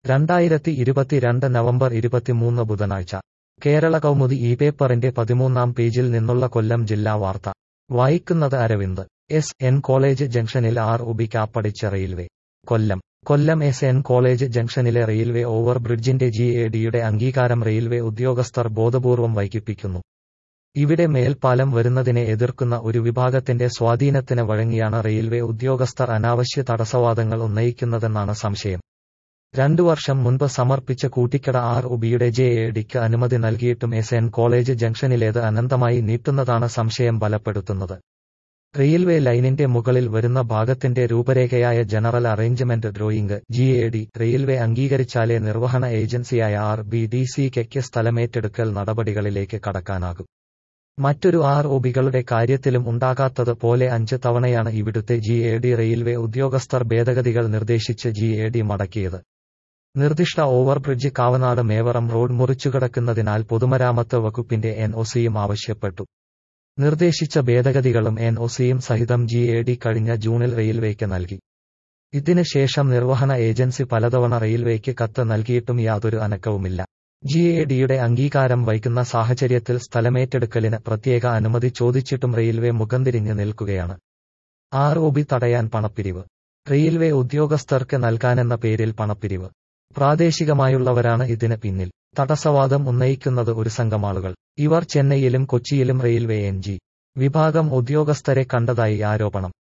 2022 November 23 ബുധനാഴ്ച കേരള കൗമുദി ഈ പേപ്പറിന്റെ 13-ാം പേജിൽ നിന്നുള്ള കൊല്ലം ജില്ലാ വാർത്ത വായിക്കുന്നത് അരവിന്ദ്. എസ്.എൻ. കോളേജ് ജംഗ്ഷനിൽ ROB കാപ്പടിച്ച റെയിൽവേ. കൊല്ലം എസ്.എൻ. കോളേജ് ജംഗ്ഷനിലെ റെയിൽവേ ഓവർ ബ്രിഡ്ജിന്റെ GADയുടെ അംഗീകാരം റെയിൽവേ ഉദ്യോഗസ്ഥർ ബോധപൂർവം വൈകിപ്പിക്കുന്നു. ഇവിടെ മേൽപ്പാലം വരുന്നതിനെ എതിർക്കുന്ന ഒരു വിഭാഗത്തിന്റെ സ്വാധീനത്തിന് വഴങ്ങിയാണ് റെയിൽവേ ഉദ്യോഗസ്ഥർ അനാവശ്യ തടസ്സവാദങ്ങൾ ഉന്നയിക്കുന്നതെന്നാണ് സംശയം. 2 വർഷം മുൻപ് സമർപ്പിച്ച കൂട്ടിക്കട ROBയുടെ GADക്ക് അനുമതി നൽകിയിട്ടും എസ്.എൻ. കോളേജ് ജംഗ്ഷനിലേത് അനന്തമായി നീട്ടുന്നതാണ് സംശയം ബലപ്പെടുത്തുന്നത്. റെയിൽവേ ലൈനിന്റെ മുകളിൽ വരുന്ന ഭാഗത്തിന്റെ രൂപരേഖയായ general arrangement drawing GAD railway അംഗീകരിച്ചാലേ നിർവഹണ ഏജൻസിയായ RBDCക്ക് സ്ഥലമേറ്റെടുക്കൽ നടപടികളിലേക്ക് കടക്കാനാകും. മറ്റൊരു ROBകളുടെ കാര്യത്തിലും ഉണ്ടാകാത്തത് പോലെ 5 തവണയാണ് ഇവിടുത്തെ GAD റെയിൽവേ ഉദ്യോഗസ്ഥർ ഭേദഗതികൾ നിർദ്ദേശിച്ച് GAD മടക്കിയത്. നിർദ്ദിഷ്ട ഓവർബ്രിഡ്ജ് കാവനാട് മേവറം റോഡ് മുറിച്ചുകടക്കുന്നതിനാൽ പൊതുമരാമത്ത് വകുപ്പിന്റെ NOCയും ആവശ്യപ്പെട്ടു. നിർദ്ദേശിച്ച ഭേദഗതികളും NOCയും സഹിതം GAD കഴിഞ്ഞ ജൂണിൽ റെയിൽവേക്ക് നൽകി. ഇതിന് ശേഷം നിർവഹണ ഏജൻസി പലതവണ റെയിൽവേക്ക് കത്ത് നൽകിയിട്ടും യാതൊരു അനക്കവുമില്ല. GADയുടെ അംഗീകാരം വൈകുന്ന സാഹചര്യത്തിൽ സ്ഥലമേറ്റെടുക്കലിന് പ്രത്യേക അനുമതി ചോദിച്ചിട്ടും റെയിൽവേ മുഖംതിരിഞ്ഞ് നിൽക്കുകയാണ്. ROB തടയാൻ പണപ്പിരിവ്. റെയിൽവേ ഉദ്യോഗസ്ഥർക്ക് നൽകാനെന്ന പേരിൽ പണപ്പിരിവ്. പ്രാദേശികമായുള്ളവരാണ് ഇതിന് പിന്നിൽ. തടസ്സവാദം ഉന്നയിക്കുന്നത് ഒരു സംഘമാളുകൾ. ഇവർ ചെന്നൈയിലും കൊച്ചിയിലും റെയിൽവേ NG വിഭാഗം ഉദ്യോഗസ്ഥരെ കണ്ടതായി ആരോപണം.